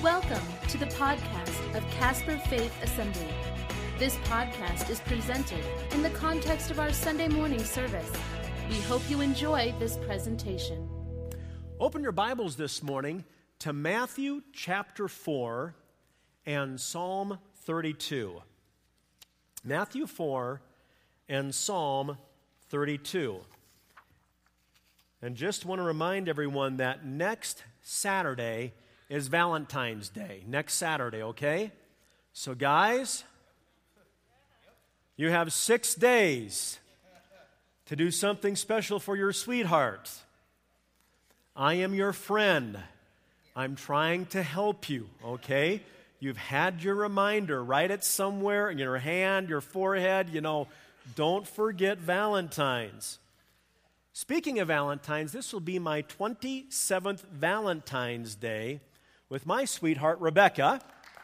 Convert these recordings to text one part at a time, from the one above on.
Welcome to the podcast of Casper Faith Assembly. This podcast is presented in the context of our Sunday morning service. We hope you enjoy this presentation. Open your Bibles this morning to Matthew chapter 4 and Psalm 32. Matthew 4 and Psalm 32. And just want to remind everyone that next Saturday is Valentine's Day. Next Saturday, okay? So guys, you have 6 days to do something special for your sweetheart. I am your friend. I'm trying to help you, okay? You've had your reminder. Write it somewhere in your hand, your forehead. Don't forget Valentine's. Speaking of Valentine's, this will be my 27th Valentine's Day with my sweetheart, Rebecca.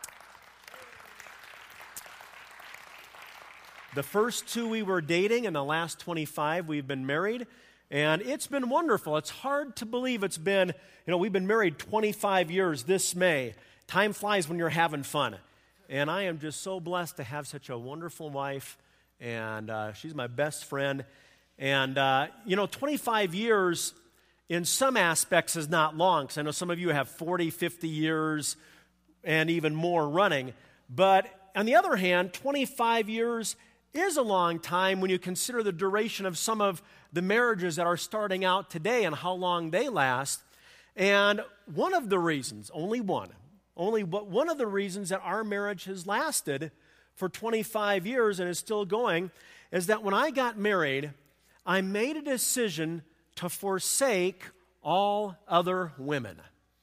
The first 2 we were dating, and the last 25 we've been married, and it's been wonderful. It's hard to believe it's been, we've been married 25 years this May. Time flies when you're having fun. And I am just so blessed to have such a wonderful wife, and she's my best friend. And, 25 years in some aspects is not long, because I know some of you have 40, 50 years and even more running. But on the other hand, 25 years is a long time when you consider the duration of some of the marriages that are starting out today and how long they last. And one of the reasons, only one of the reasons that our marriage has lasted for 25 years and is still going is that when I got married, I made a decision to forsake all other women.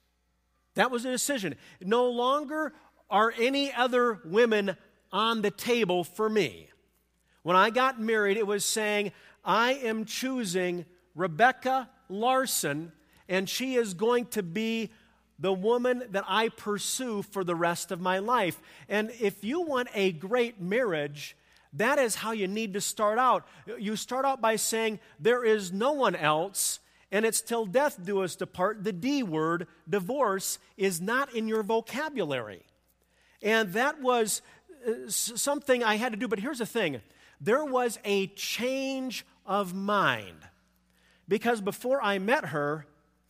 That was a decision. No longer are any other women on the table for me. When I got married, it was saying, I am choosing Rebecca Larson, and she is going to be the woman that I pursue for the rest of my life. And if you want a great marriage, that is how you need to start out. You start out by saying, there is no one else, and it's till death do us depart. The D word, divorce, is not in your vocabulary. And that was something I had to do. But here's the thing. There was a change of mind. Because before I met her,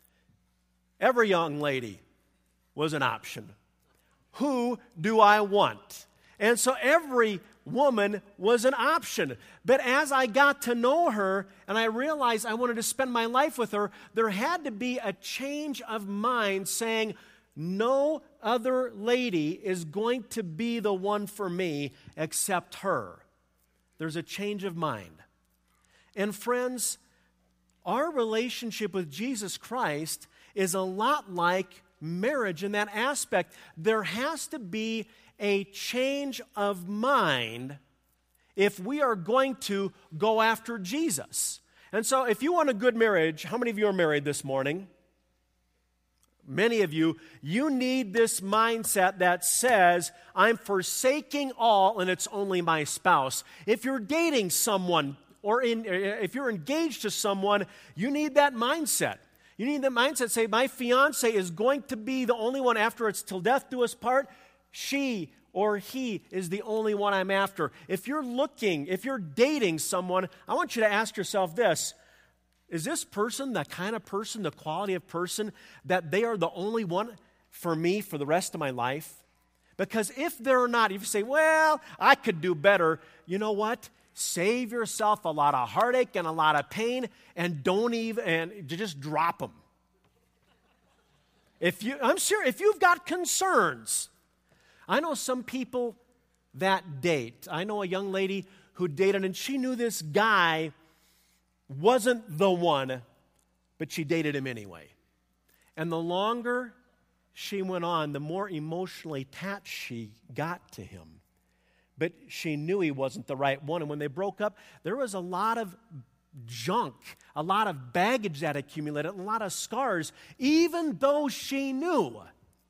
every young lady was an option. Who do I want? And so every woman was an option. But as I got to know her and I realized I wanted to spend my life with her, there had to be a change of mind saying, no other lady is going to be the one for me except her. There's a change of mind. And friends, our relationship with Jesus Christ is a lot like marriage in that aspect. There has to be a change of mind if we are going to go after Jesus. And so if you want a good marriage, how many of you are married this morning? Many of you, you need this mindset that says, I'm forsaking all and it's only my spouse. If you're dating someone or if you're engaged to someone, you need that mindset. You need that mindset, say, my fiance is going to be the only one after it's till death do us part. She or he is the only one I'm after. If you're dating someone, I want you to ask yourself this. Is this person the kind of person, the quality of person, that they are the only one for me for the rest of my life? Because if they're not, if you say, well, I could do better, you know what? Save yourself a lot of heartache and a lot of pain and just drop them. I'm sure if you've got concerns, I know some people that date. I know a young lady who dated, and she knew this guy wasn't the one, but she dated him anyway. And the longer she went on, the more emotionally attached she got to him. But she knew he wasn't the right one. And when they broke up, there was a lot of junk, a lot of baggage that accumulated, a lot of scars, even though she knew.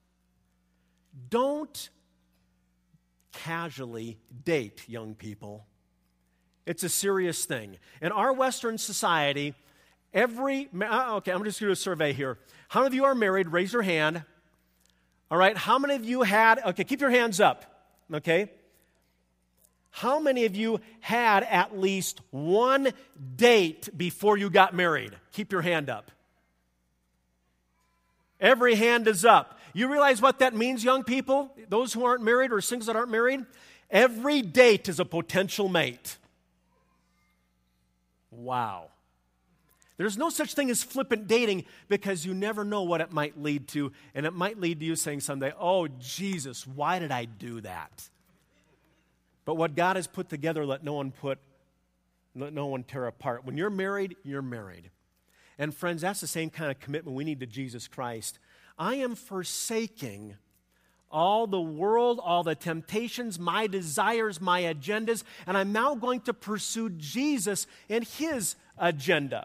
Don't casually date, young people. It's a serious thing. In our Western society, I'm just going to do a survey here. How many of you are married? Raise your hand. All right, how many of you had, okay, keep your hands up, okay? How many of you had at least one date before you got married? Keep your hand up. Every hand is up. You realize what that means, young people? Those who aren't married or singles that aren't married? Every date is a potential mate. Wow. There's no such thing as flippant dating because you never know what it might lead to, and it might lead to you saying someday, oh, Jesus, why did I do that? But what God has put together, let no one tear apart. When you're married, you're married. And friends, that's the same kind of commitment we need to Jesus Christ. I am forsaking all the world, all the temptations, my desires, my agendas, and I'm now going to pursue Jesus and His agenda.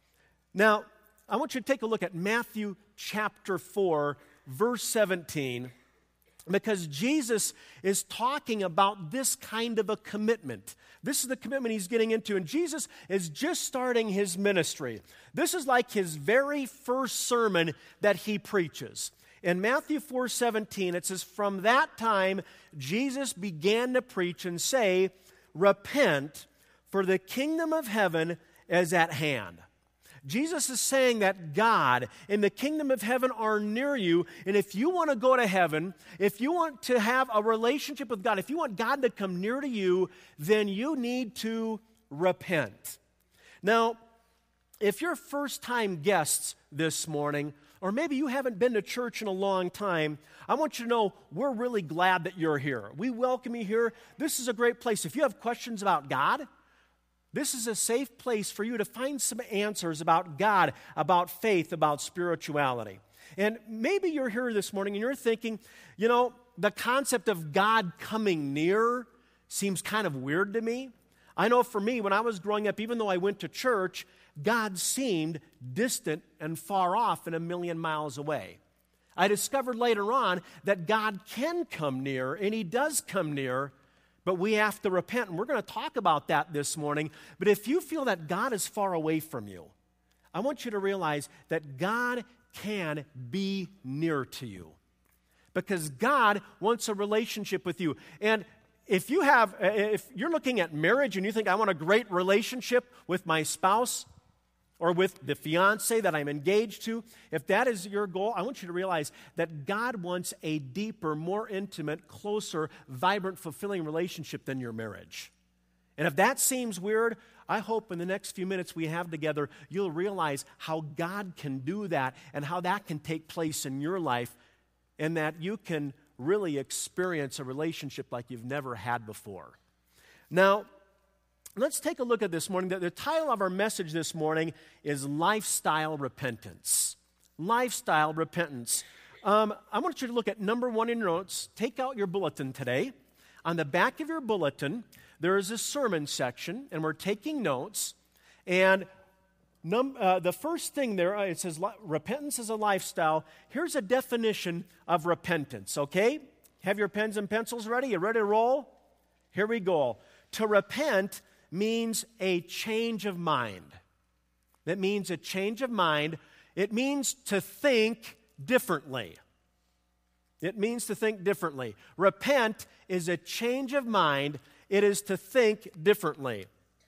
Now, I want you to take a look at Matthew chapter 4, verse 17, because Jesus is talking about this kind of a commitment. This is the commitment He's getting into, and Jesus is just starting His ministry. This is like His very first sermon that He preaches. In Matthew 4:17, it says, "From that time, Jesus began to preach and say, 'Repent, for the kingdom of heaven is at hand.'" Jesus is saying that God and the kingdom of heaven are near you, and if you want to go to heaven, if you want to have a relationship with God, if you want God to come near to you, then you need to repent. Now, if you're first-time guests this morning, or maybe you haven't been to church in a long time, I want you to know we're really glad that you're here. We welcome you here. This is a great place. If you have questions about God, this is a safe place for you to find some answers about God, about faith, about spirituality. And maybe you're here this morning and you're thinking, you know, the concept of God coming near seems kind of weird to me. I know for me, when I was growing up, even though I went to church, God seemed distant and far off and a million miles away. I discovered later on that God can come near, and He does come near, but we have to repent, and we're going to talk about that this morning. But if you feel that God is far away from you, I want you to realize that God can be near to you because God wants a relationship with you. And if you're looking at marriage and you think, I want a great relationship with my spouse or with the fiance that I'm engaged to, if that is your goal, I want you to realize that God wants a deeper, more intimate, closer, vibrant, fulfilling relationship than your marriage. And if that seems weird, I hope in the next few minutes we have together, you'll realize how God can do that and how that can take place in your life and that you can really experience a relationship like you've never had before. Now, let's take a look at this morning. The title of our message this morning is Lifestyle Repentance. Lifestyle Repentance. I want you to look at number 1 in your notes. Take out your bulletin today. On the back of your bulletin, there is a sermon section, and we're taking notes. And the first thing there, it says repentance is a lifestyle. Here's a definition of repentance, okay? Have your pens and pencils ready? You ready to roll? Here we go. To repent means a change of mind. That means a change of mind. It means to think differently. It means to think differently. Repent is a change of mind. It is to think differently.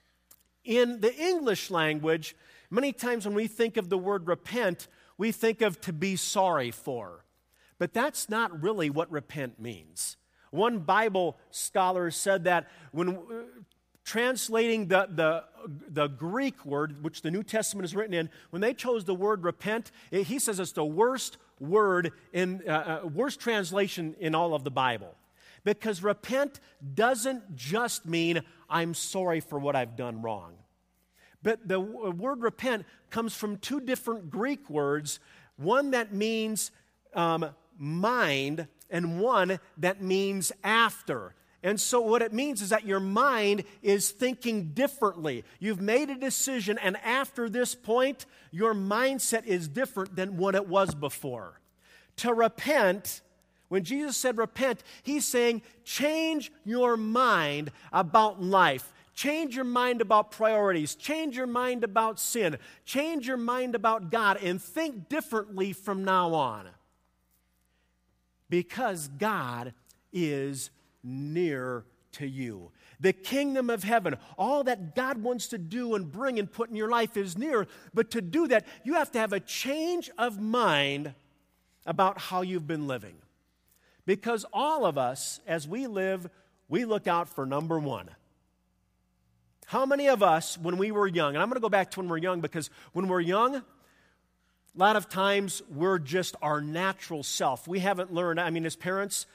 In the English language, many times when we think of the word repent, we think of to be sorry for. But that's not really what repent means. One Bible scholar said that when translating the Greek word, which the New Testament is written in, when they chose the word repent, he says it's the worst word worst translation in all of the Bible. Because repent doesn't just mean I'm sorry for what I've done wrong. But the word repent comes from 2 different Greek words, one that means mind and one that means after. And so what it means is that your mind is thinking differently. You've made a decision, and after this point, your mindset is different than what it was before. To repent, when Jesus said repent, He's saying change your mind about life. Change your mind about priorities. Change your mind about sin. Change your mind about God and think differently from now on. Because God is near to you. The kingdom of heaven, all that God wants to do and bring and put in your life is near. But to do that, you have to have a change of mind about how you've been living. Because all of us, as we live, we look out for number one. How many of us, when we were young, and I'm going to go back to when we're young, because when we're young, a lot of times we're just our natural self. We haven't learned, as parents,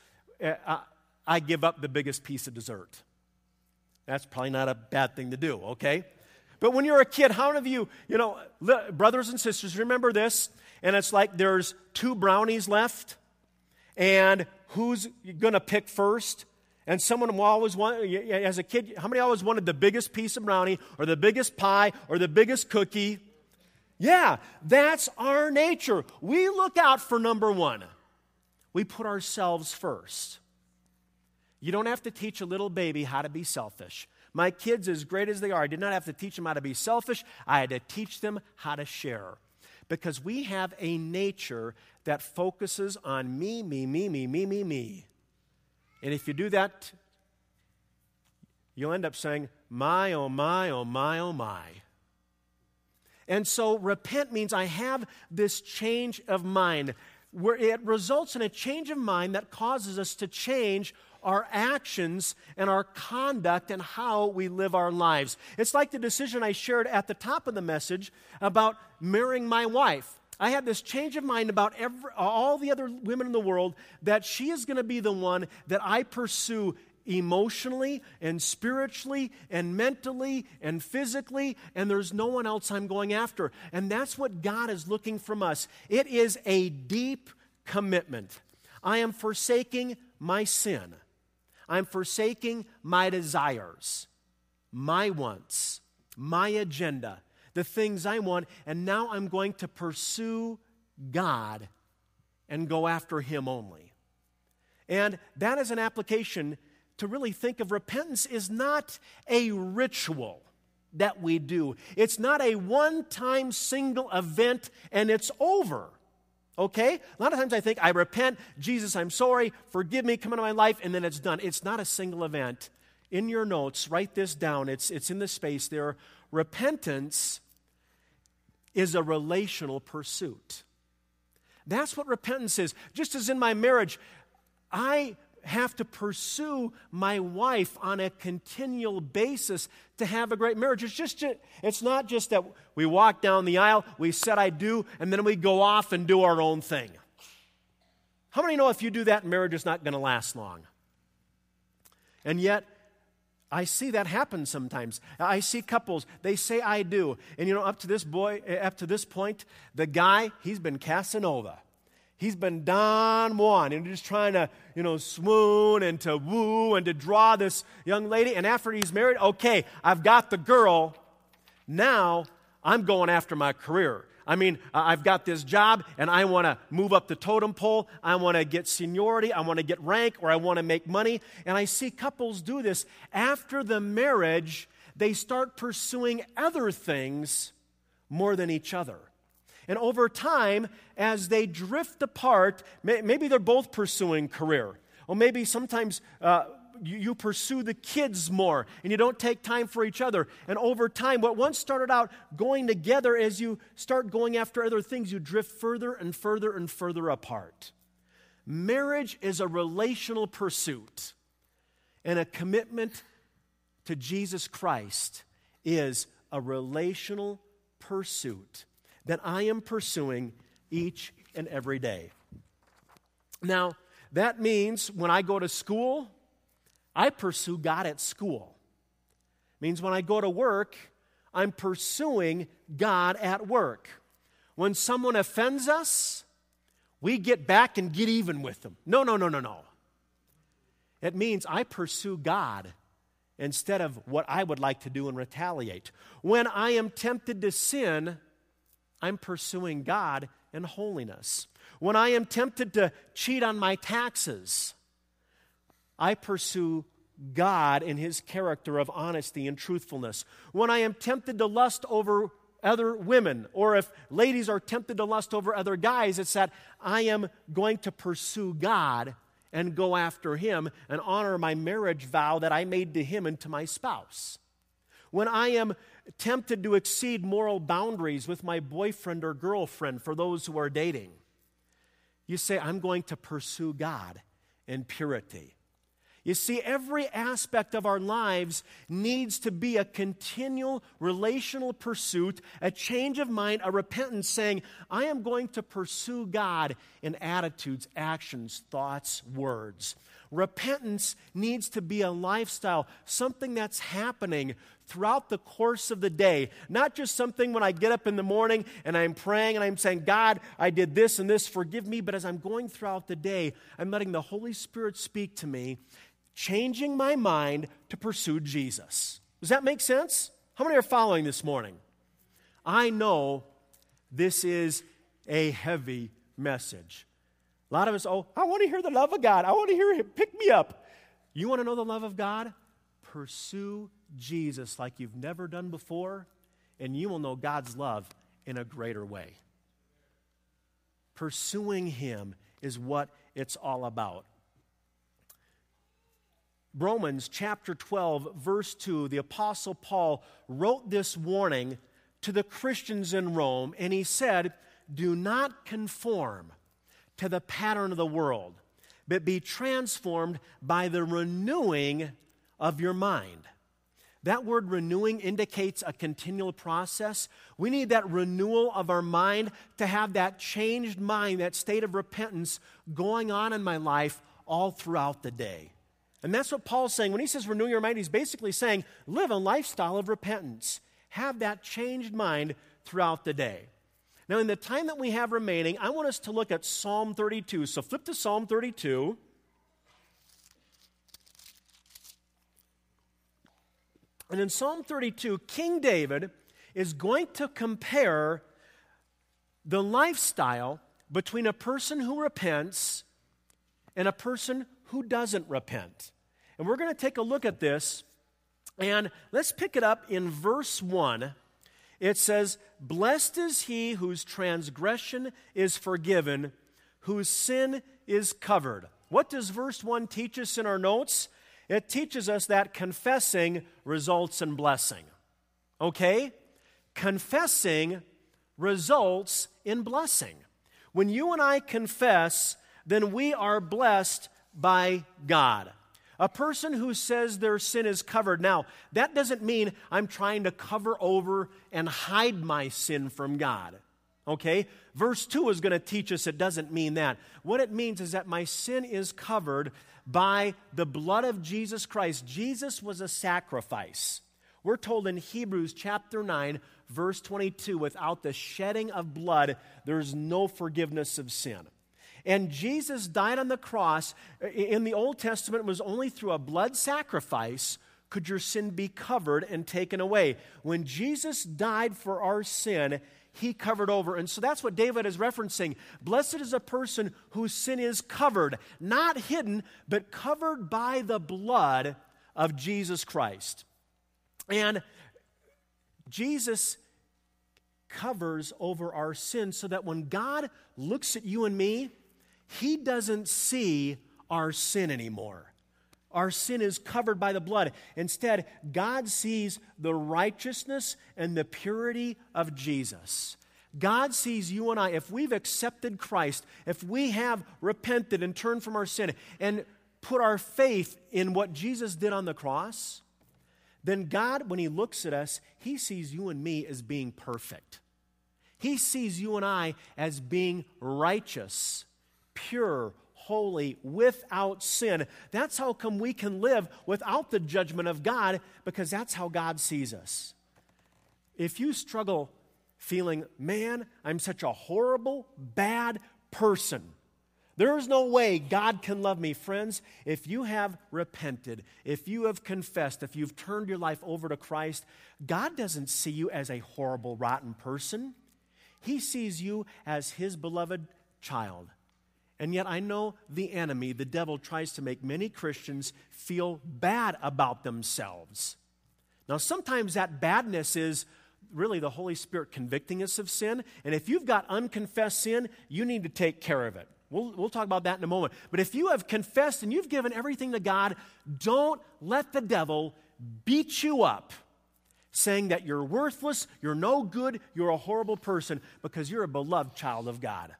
I give up the biggest piece of dessert. That's probably not a bad thing to do, okay? But when you're a kid, how many of you, brothers and sisters, remember this? And it's like there's 2 brownies left, and who's going to pick first? And someone will always want, as a kid, how many always wanted the biggest piece of brownie or the biggest pie or the biggest cookie? Yeah, that's our nature. We look out for number one. We put ourselves first. You don't have to teach a little baby how to be selfish. My kids, as great as they are, I did not have to teach them how to be selfish. I had to teach them how to share. Because we have a nature that focuses on me, me, me, me, me, me, me. And if you do that, you'll end up saying, my, oh, my, oh, my, oh, my. And so repent means I have this change of mind, where it results in a change of mind that causes us to change our actions and our conduct and how we live our lives. It's like the decision I shared at the top of the message about marrying my wife. I had this change of mind about all the other women in the world, that she is going to be the one that I pursue emotionally and spiritually and mentally and physically, and there's no one else I'm going after. And that's what God is looking from us. It is a deep commitment. I am forsaking my sin. I'm forsaking my desires, my wants, my agenda, the things I want, and now I'm going to pursue God and go after Him only. And that is an application to really think of repentance is not a ritual that we do. It's not a one-time single event and it's over. Okay? A lot of times I think, I repent, Jesus, I'm sorry, forgive me, come into my life, and then it's done. It's not a single event. In your notes, write this down. It's in the space there. Repentance is a relational pursuit. That's what repentance is. Just as in my marriage, I have to pursue my wife on a continual basis to have a great marriage. It's not just that we walk down the aisle, we said I do, and then we go off and do our own thing. How many know if you do that, marriage is not going to last long? And yet, I see that happen sometimes. I see couples, they say I do. And up to this point, the guy, he's been Casanova. He's been Don Juan and just trying to, swoon and to woo and to draw this young lady. And after he's married, okay, I've got the girl. Now I'm going after my career. I've got this job and I want to move up the totem pole. I want to get seniority. I want to get rank, or I want to make money. And I see couples do this. After the marriage, they start pursuing other things more than each other. And over time, as they drift apart, maybe they're both pursuing career. Or maybe sometimes you pursue the kids more and you don't take time for each other. And over time, what once started out going together, as you start going after other things, you drift further and further and further apart. Marriage is a relational pursuit, and a commitment to Jesus Christ is a relational pursuit that I am pursuing each and every day. Now, that means when I go to school, I pursue God at school. It means when I go to work, I'm pursuing God at work. When someone offends us, we get back and get even with them. No. It means I pursue God instead of what I would like to do and retaliate. When I am tempted to sin, I'm pursuing God in holiness. When I am tempted to cheat on my taxes, I pursue God in His character of honesty and truthfulness. When I am tempted to lust over other women, or if ladies are tempted to lust over other guys, it's that I am going to pursue God and go after Him and honor my marriage vow that I made to Him and to my spouse. When I am tempted to exceed moral boundaries with my boyfriend or girlfriend, for those who are dating, you say, I'm going to pursue God in purity. You see, every aspect of our lives needs to be a continual relational pursuit, a change of mind, a repentance, saying, I am going to pursue God in attitudes, actions, thoughts, words. Repentance needs to be a lifestyle, something that's happening throughout the course of the day, not just something when I get up in the morning and I'm praying and I'm saying, God, I did this and this, forgive me, but as I'm going throughout the day, I'm letting the Holy Spirit speak to me, changing my mind to pursue Jesus. Does that make sense? How many are following this morning? I know this is a heavy message. A lot of us, I want to hear the love of God. I want to hear Him pick me up. You want to know the love of God? Pursue Jesus like you've never done before, and you will know God's love in a greater way. Pursuing Him is what it's all about. Romans chapter 12, verse 2, the Apostle Paul wrote this warning to the Christians in Rome, and he said, do not conform to the pattern of the world, but be transformed by the renewing of your mind. That word renewing indicates a continual process. We need that renewal of our mind to have that changed mind, that state of repentance going on in my life all throughout the day. And that's what Paul's saying. When he says renew your mind, he's basically saying live a lifestyle of repentance. Have that changed mind throughout the day. Now, in the time that we have remaining, I want us to look at Psalm 32. So flip to Psalm 32. And in Psalm 32, King David is going to compare the lifestyle between a person who repents and a person who doesn't repent. And we're going to take a look at this, and let's pick it up in verse 1. It says, blessed is he whose transgression is forgiven, whose sin is covered. What does verse 1 teach us in our notes? It teaches us that confessing results in blessing. Okay? Confessing results in blessing. When you and I confess, then we are blessed by God. A person who says their sin is covered. Now, that doesn't mean I'm trying to cover over and hide my sin from God. Okay? Verse 2 is going to teach us it doesn't mean that. What it means is that my sin is covered by the blood of Jesus Christ. Jesus was a sacrifice. We're told in Hebrews chapter 9, verse 22, without the shedding of blood, there's no forgiveness of sin. And Jesus died on the cross. In the Old Testament, it was only through a blood sacrifice could your sin be covered and taken away. When Jesus died for our sin, He covered over. And so that's what David is referencing. Blessed is a person whose sin is covered, not hidden, but covered by the blood of Jesus Christ. And Jesus covers over our sin so that when God looks at you and me, He doesn't see our sin anymore. Our sin is covered by the blood. Instead, God sees the righteousness and the purity of Jesus. God sees you and I, if we've accepted Christ, if we have repented and turned from our sin and put our faith in what Jesus did on the cross, then God, when He looks at us, He sees you and me as being perfect. He sees you and I as being righteous, pure, holy, without sin. That's how come we can live without the judgment of God, because that's how God sees us. If you struggle feeling, man, I'm such a horrible, bad person, there is no way God can love me. Friends, if you have repented, if you have confessed, if you've turned your life over to Christ, God doesn't see you as a horrible, rotten person. He sees you as His beloved child. And yet I know the enemy, the devil, tries to make many Christians feel bad about themselves. Now, sometimes that badness is really the Holy Spirit convicting us of sin. And if you've got unconfessed sin, you need to take care of it. We'll talk about that in a moment. But if you have confessed and you've given everything to God, don't let the devil beat you up saying that you're worthless, you're no good, you're a horrible person because you're a beloved child of God.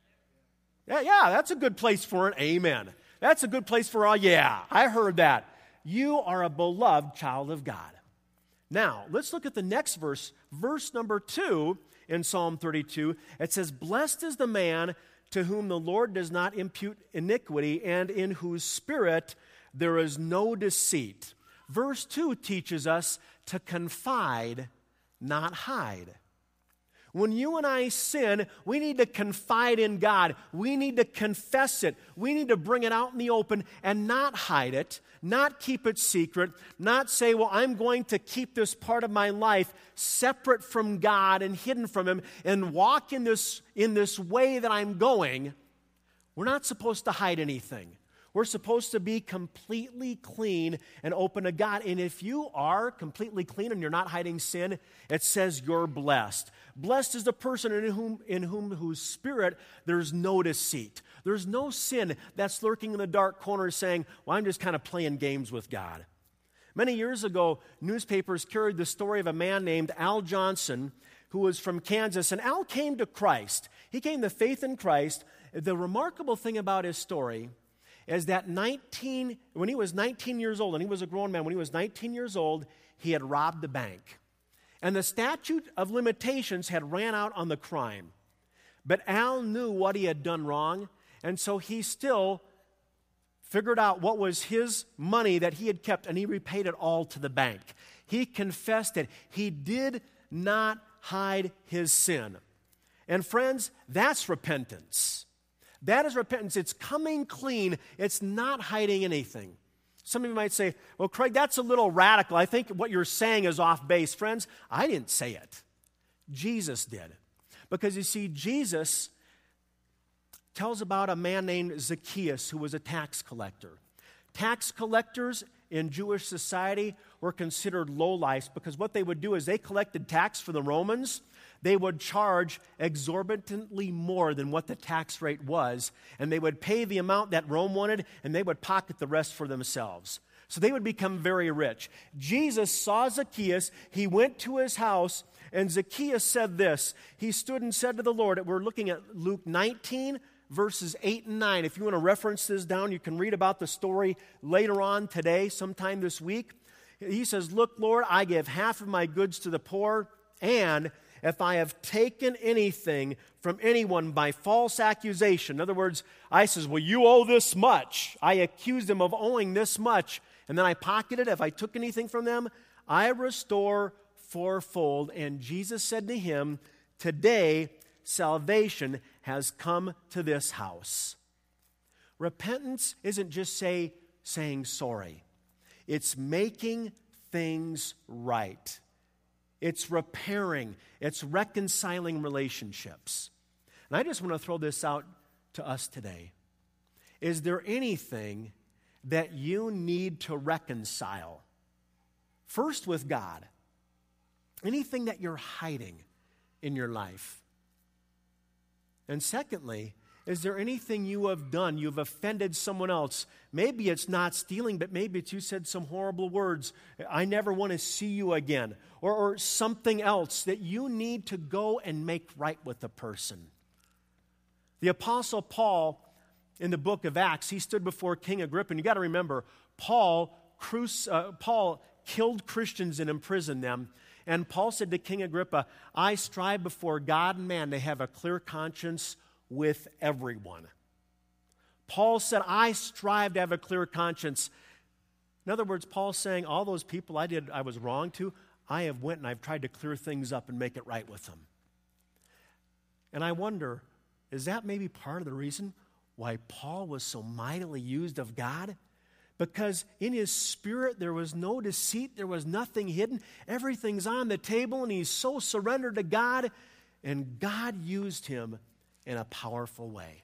Yeah, that's a good place for an amen. That's a good place for a yeah, I heard that. You are a beloved child of God. Now, let's look at the next verse, verse number 2 in Psalm 32. It says, "Blessed is the man to whom the Lord does not impute iniquity, and in whose spirit there is no deceit." Verse 2 teaches us to confide, not hide. When you and I sin, we need to confide in God. We need to confess it. We need to bring it out in the open and not hide it, not keep it secret, not say, well, I'm going to keep this part of my life separate from God and hidden from Him and walk in this way that I'm going. We're not supposed to hide anything. We're supposed to be completely clean and open to God. And if you are completely clean and you're not hiding sin, it says you're blessed. Blessed is the person in whose spirit there's no deceit. There's no sin that's lurking in the dark corner saying, well, I'm just kind of playing games with God. Many years ago, newspapers carried the story of a man named Al Johnson who was from Kansas. And Al came to Christ. He came to faith in Christ. The remarkable thing about his story is that when he was 19 years old, and he was a grown man, when he was 19 years old, he had robbed the bank. And the statute of limitations had ran out on the crime. But Al knew what he had done wrong, and so he still figured out what was his money that he had kept, and he repaid it all to the bank. He confessed it. He did not hide his sin. And friends, that's repentance. That is repentance. It's coming clean. It's not hiding anything. Some of you might say, well, Craig, that's a little radical. I think what you're saying is off base. Friends, I didn't say it. Jesus did. Because you see, Jesus tells about a man named Zacchaeus who was a tax collector. Tax collectors in Jewish society were considered lowlifes because what they would do is they collected tax for the Romans. They would charge exorbitantly more than what the tax rate was, and they would pay the amount that Rome wanted, and they would pocket the rest for themselves. So they would become very rich. Jesus saw Zacchaeus. He went to his house, and Zacchaeus said this. He stood and said to the Lord, we're looking at Luke 19, verses 8 and 9. If you want to reference this down, you can read about the story later on today, sometime this week. He says, "Look, Lord, I give half of my goods to the poor, and if I have taken anything from anyone by false accusation," in other words, I says, well, you owe this much. I accused them of owing this much, and then I pocketed it. If I took anything from them, I restore fourfold. And Jesus said to him, today salvation has come to this house. Repentance isn't just saying sorry. It's making things right. It's repairing. It's reconciling relationships. And I just want to throw this out to us today. Is there anything that you need to reconcile? First with God. Anything that you're hiding in your life? And secondly, is there anything you have done? You've offended someone else. Maybe it's not stealing, but maybe it's you said some horrible words. I never want to see you again. Or something else that you need to go and make right with the person. The Apostle Paul, in the book of Acts, he stood before King Agrippa. And you got to remember, Paul killed Christians and imprisoned them. And Paul said to King Agrippa, I strive before God and man to have a clear conscience with everyone. Paul said, I strive to have a clear conscience. In other words, Paul's saying, all those people I was wrong to, I have went and I've tried to clear things up and make it right with them. And I wonder, is that maybe part of the reason why Paul was so mightily used of God? Because in his spirit there was no deceit, there was nothing hidden. Everything's on the table and he's so surrendered to God, and God used him in a powerful way.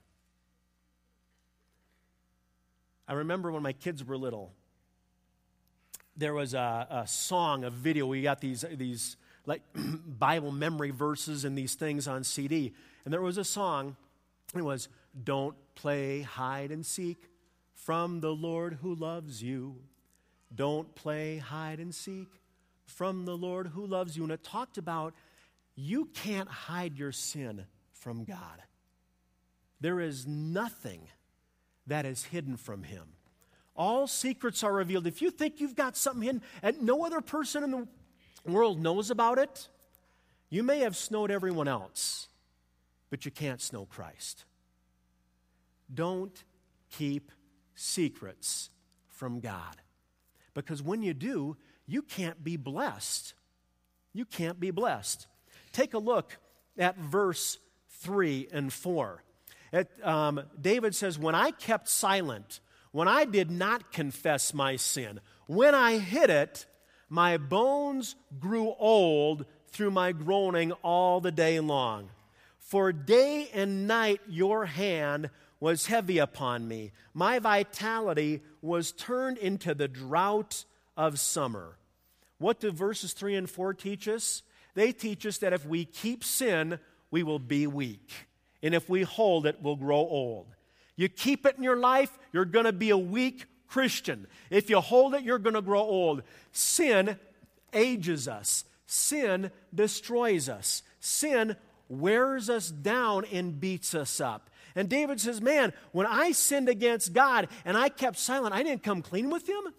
I remember when my kids were little, there was a song, a video. We got these like Bible memory verses and these things on CD. And there was a song, it was, "Don't play hide and seek from the Lord who loves you. Don't play hide and seek from the Lord who loves you." And it talked about you can't hide your sin from God. There is nothing that is hidden from Him. All secrets are revealed. If you think you've got something hidden and no other person in the world knows about it, you may have snowed everyone else, but you can't snow Christ. Don't keep secrets from God. Because when you do, you can't be blessed. You can't be blessed. Take a look at verse 3 and 4. David says, "When I kept silent, when I did not confess my sin, when I hid it, my bones grew old through my groaning all the day long. For day and night your hand was heavy upon me. My vitality was turned into the drought of summer." What do verses 3 and 4 teach us? They teach us that if we keep sin, we will be weak. And if we hold it, we'll grow old. You keep it in your life, you're going to be a weak Christian. If you hold it, you're going to grow old. Sin ages us. Sin destroys us. Sin wears us down and beats us up. And David says, man, when I sinned against God and I kept silent, I didn't come clean with Him.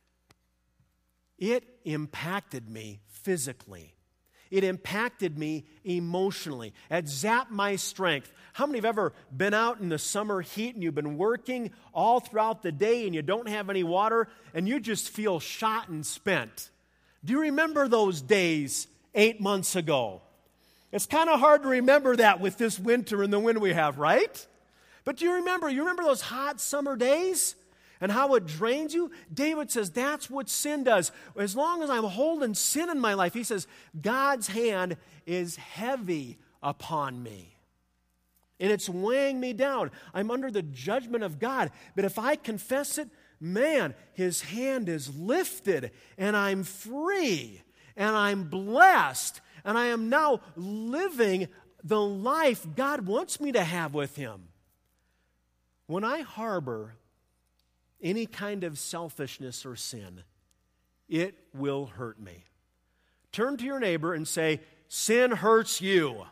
It impacted me physically. It impacted me emotionally. It zapped my strength. How many have ever been out in the summer heat and you've been working all throughout the day and you don't have any water and you just feel shot and spent? Do you remember those days 8 months ago? It's kind of hard to remember that with this winter and the wind we have, right? But do you remember? You remember those hot summer days? And how it drains you? David says that's what sin does. As long as I'm holding sin in my life, he says, God's hand is heavy upon me. And it's weighing me down. I'm under the judgment of God. But if I confess it, man, His hand is lifted, and I'm free, and I'm blessed, and I am now living the life God wants me to have with Him. When I harbor any kind of selfishness or sin, it will hurt me. Turn to your neighbor and say, "Sin hurts you."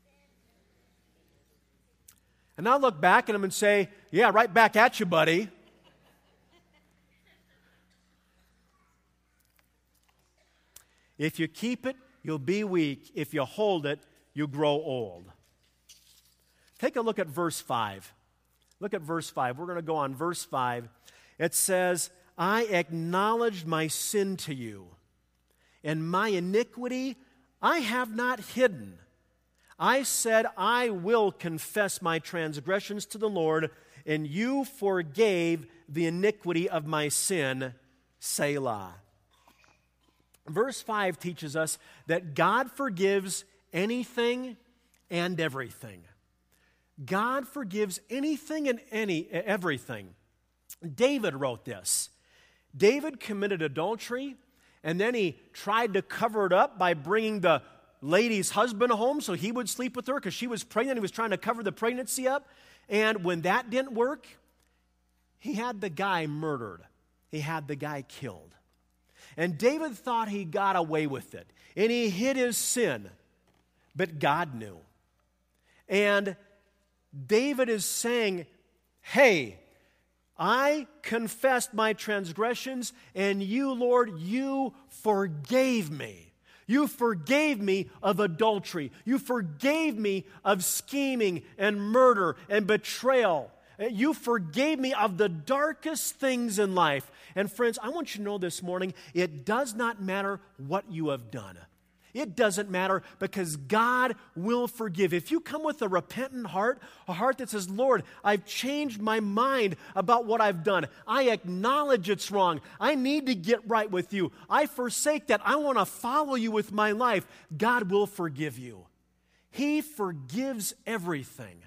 And now look back at him and say, "Yeah, right back at you, buddy." If you keep it, you'll be weak. If you hold it, you'll grow old. Take a look at verse 5. Look at verse 5. We're going to go on verse 5. It says, "I acknowledged my sin to you, and my iniquity I have not hidden. I said, I will confess my transgressions to the Lord, and you forgave the iniquity of my sin, Selah." Verse 5 teaches us that God forgives anything and everything. God forgives anything and everything. David wrote this. David committed adultery, and then he tried to cover it up by bringing the lady's husband home so he would sleep with her because she was pregnant. He was trying to cover the pregnancy up. And when that didn't work, he had the guy murdered. He had the guy killed. And David thought he got away with it. And he hid his sin. But God knew. And David is saying, hey, I confessed my transgressions, and you, Lord, you forgave me. You forgave me of adultery. You forgave me of scheming and murder and betrayal. You forgave me of the darkest things in life. And friends, I want you to know this morning, it does not matter what you have done. It doesn't matter because God will forgive. If you come with a repentant heart, a heart that says, Lord, I've changed my mind about what I've done. I acknowledge it's wrong. I need to get right with you. I forsake that. I want to follow you with my life. God will forgive you. He forgives everything.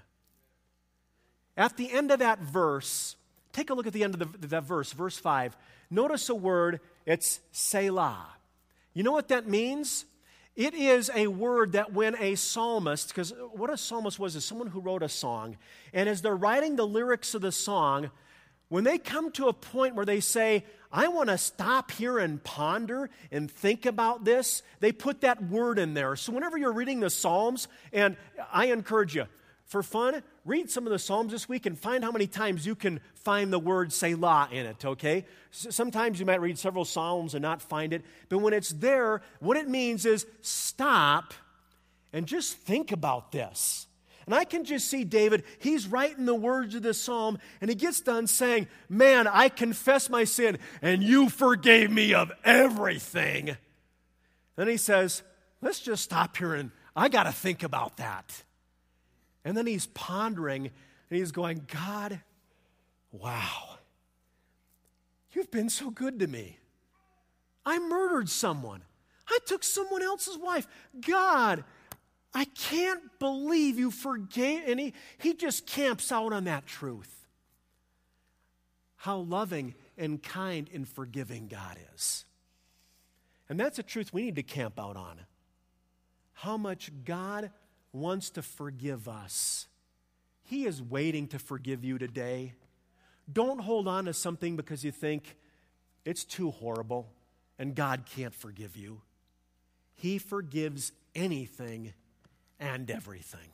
At the end of that verse, take a look at the end of that verse, verse 5. Notice a word, it's Selah. You know what that means? It is a word that when a psalmist, because what a psalmist was is someone who wrote a song, and as they're writing the lyrics of the song, when they come to a point where they say, I want to stop here and ponder and think about this, they put that word in there. So whenever you're reading the Psalms, and I encourage you, for fun, read some of the Psalms this week and find how many times you can find the word Selah in it, okay? Sometimes you might read several Psalms and not find it, but when it's there, what it means is stop and just think about this. And I can just see David, he's writing the words of this psalm, and he gets done saying, man, I confess my sin, and you forgave me of everything. Then he says, let's just stop here, and I got to think about that. And then he's pondering, and he's going, God, wow, you've been so good to me. I murdered someone. I took someone else's wife. God, I can't believe you forgave. And he just camps out on that truth. How loving and kind and forgiving God is. And that's a truth we need to camp out on. How much God wants to forgive us. He is waiting to forgive you today. Don't hold on to something because you think it's too horrible and God can't forgive you. He forgives anything and everything.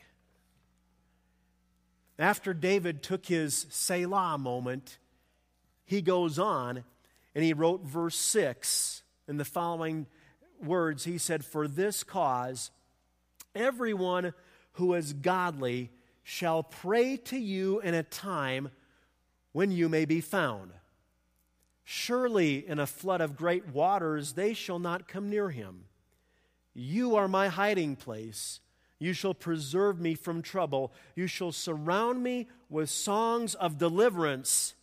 After David took his Selah moment, he goes on and he wrote verse 6 in the following words. He said, for this cause, everyone who is godly shall pray to you in a time when you may be found. Surely in a flood of great waters they shall not come near him. You are my hiding place. You shall preserve me from trouble. You shall surround me with songs of deliverance.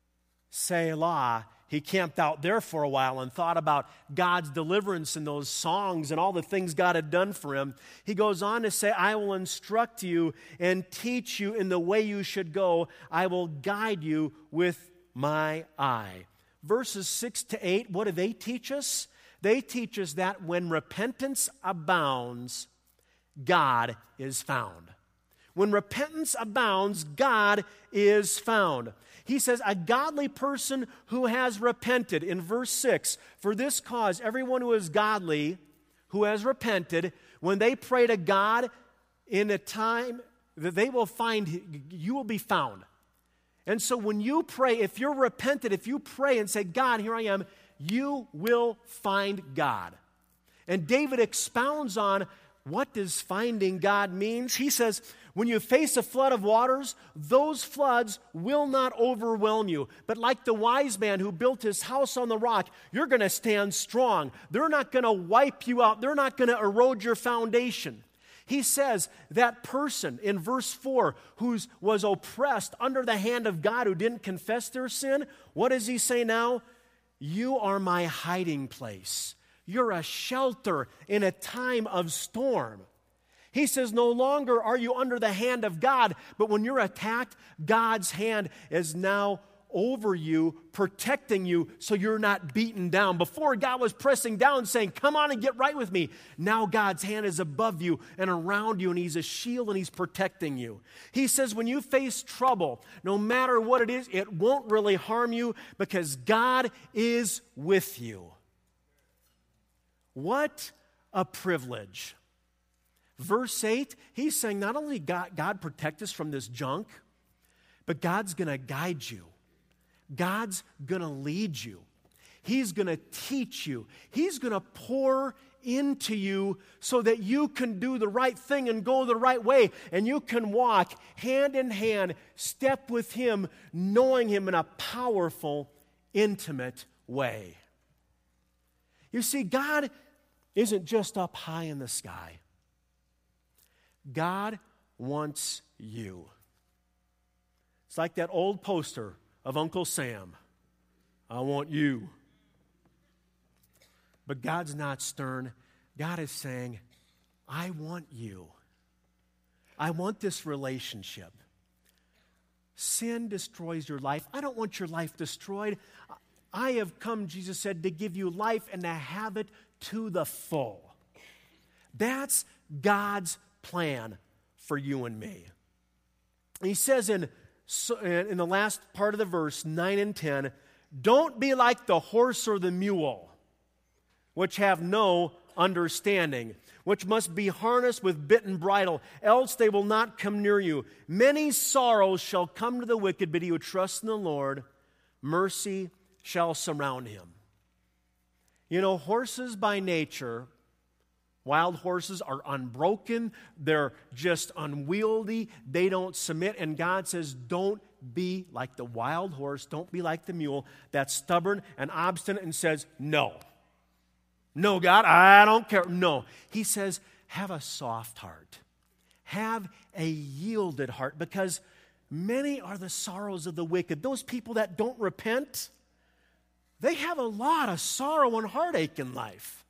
Selah. He camped out there for a while and thought about God's deliverance in those songs and all the things God had done for him. He goes on to say, I will instruct you and teach you in the way you should go. I will guide you with my eye. Verses 6 to 8, what do they teach us? They teach us that when repentance abounds, God is found. When repentance abounds, God is found. He says, a godly person who has repented, in verse 6, for this cause, everyone who is godly, who has repented, when they pray to God in a time that they will find, you will be found. And so when you pray, if you're repented, if you pray and say, God, here I am, you will find God. And David expounds on what does finding God means. He says, when you face a flood of waters, those floods will not overwhelm you. But like the wise man who built his house on the rock, you're going to stand strong. They're not going to wipe you out. They're not going to erode your foundation. He says that person in verse 4 who was oppressed under the hand of God, who didn't confess their sin, what does he say now? You are my hiding place. You're a shelter in a time of storm. He says, no longer are you under the hand of God, but when you're attacked, God's hand is now over you, protecting you so you're not beaten down. Before, God was pressing down saying, come on and get right with me. Now God's hand is above you and around you, and he's a shield and he's protecting you. He says when you face trouble, no matter what it is, it won't really harm you because God is with you. What a privilege. Verse 8, he's saying not only God protect us from this junk, but God's going to guide you. God's going to lead you. He's going to teach you. He's going to pour into you so that you can do the right thing and go the right way. And you can walk hand in hand, step with him, knowing him in a powerful, intimate way. You see, God isn't just up high in the sky. God wants you. It's like that old poster of Uncle Sam. I want you. But God's not stern. God is saying, I want you. I want this relationship. Sin destroys your life. I don't want your life destroyed. I have come, Jesus said, to give you life and to have it to the full. That's God's plan for you and me. And he says in the last part of the verse, 9 and 10, don't be like the horse or the mule, which have no understanding, which must be harnessed with bit and bridle, else they will not come near you. Many sorrows shall come to the wicked, but he who trusts in the Lord, mercy shall surround him. You know, horses by nature, wild horses are unbroken. They're just unwieldy. They don't submit. And God says, don't be like the wild horse. Don't be like the mule that's stubborn and obstinate and says, no. No, God, I don't care. No. He says, have a soft heart. Have a yielded heart, because many are the sorrows of the wicked. Those people that don't repent, they have a lot of sorrow and heartache in life.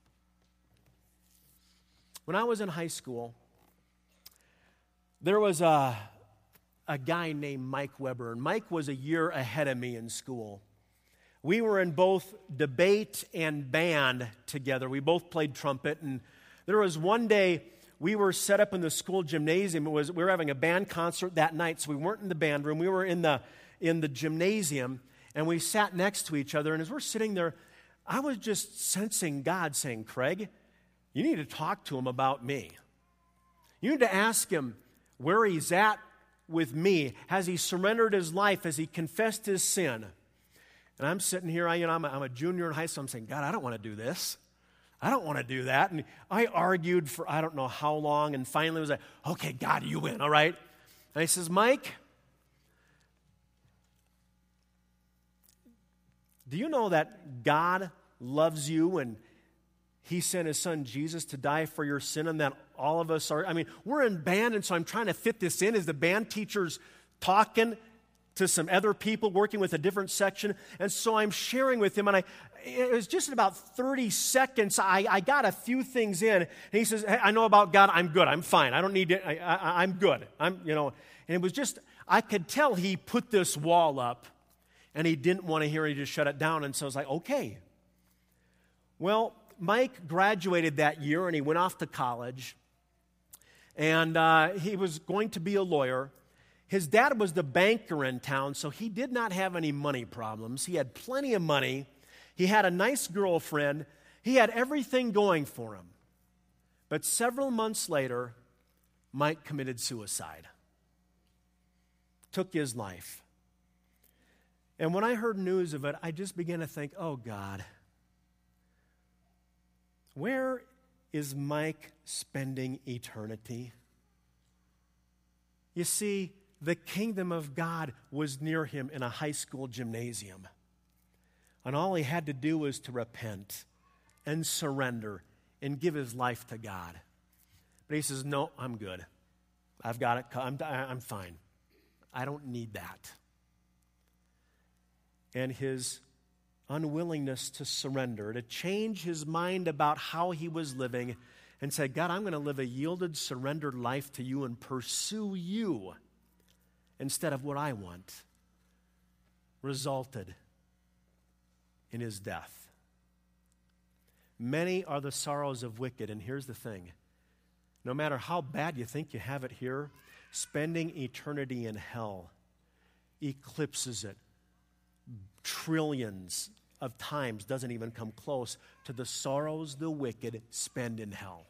When I was in high school, there was a guy named Mike Weber, and Mike was a year ahead of me in school. We were in both debate and band together. We both played trumpet, and there was one day we were set up in the school gymnasium. We were having a band concert that night, so we weren't in the band room. We were in the gymnasium, and we sat next to each other. And as we're sitting there, I was just sensing God saying, Craig, you need to talk to him about me. You need to ask him where he's at with me. Has he surrendered his life? Has he confessed his sin? And I'm sitting here, I'm a junior in high school. I'm saying, God, I don't want to do this. I don't want to do that. And I argued for I don't know how long, and finally was like, okay, God, you win, all right? And he says, Mike, do you know that God loves you and he sent his son Jesus to die for your sin, and that all of us are, we're in band, and so I'm trying to fit this in as the band teacher's talking to some other people working with a different section. And so I'm sharing with him, and it was just in about 30 seconds, I got a few things in. And he says, hey, I know about God. I'm good. I'm fine. I don't need it. I'm good. And it was just, I could tell he put this wall up, and he didn't want to hear it. He just shut it down. And so I was like, okay. Well, Mike graduated that year, and he went off to college. And he was going to be a lawyer. His dad was the banker in town, so he did not have any money problems. He had plenty of money. He had a nice girlfriend. He had everything going for him. But several months later, Mike committed suicide. Took his life. And when I heard news of it, I just began to think, oh God, where is Mike spending eternity? You see, the kingdom of God was near him in a high school gymnasium. And all he had to do was to repent and surrender and give his life to God. But he says, no, I'm good. I've got it. I'm fine. I don't need that. And his unwillingness to surrender, to change his mind about how he was living and say, God, I'm going to live a yielded, surrendered life to you and pursue you instead of what I want, resulted in his death. Many are the sorrows of wicked, and here's the thing. No matter how bad you think you have it here, spending eternity in hell eclipses it. Trillions of times doesn't even come close to the sorrows the wicked spend in hell.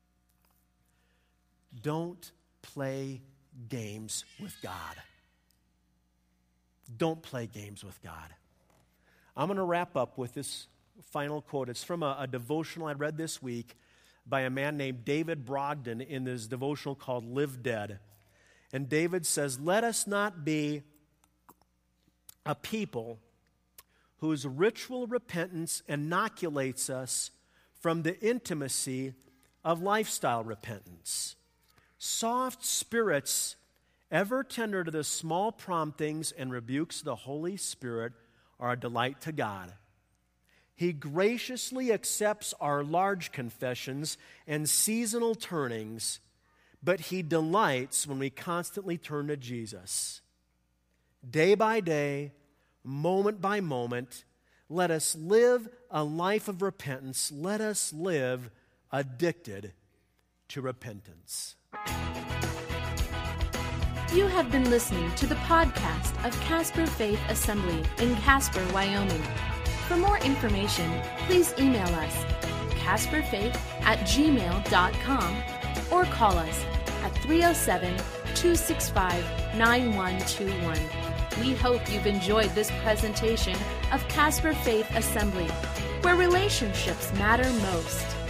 Don't play games with God. Don't play games with God. I'm going to wrap up with this final quote. It's from a devotional I read this week by a man named David Brogdon in this devotional called Live Dead. And David says, let us not be a people whose ritual repentance inoculates us from the intimacy of lifestyle repentance. Soft spirits, ever tender to the small promptings and rebukes of the Holy Spirit, are a delight to God. He graciously accepts our large confessions and seasonal turnings, but he delights when we constantly turn to Jesus. Day by day, moment by moment, let us live a life of repentance. Let us live addicted to repentance. You have been listening to the podcast of Casper Faith Assembly in Casper, Wyoming. For more information, please email us casperfaith@gmail.com or call us at 307-265-9121. We hope you've enjoyed this presentation of Casper Faith Assembly, where relationships matter most.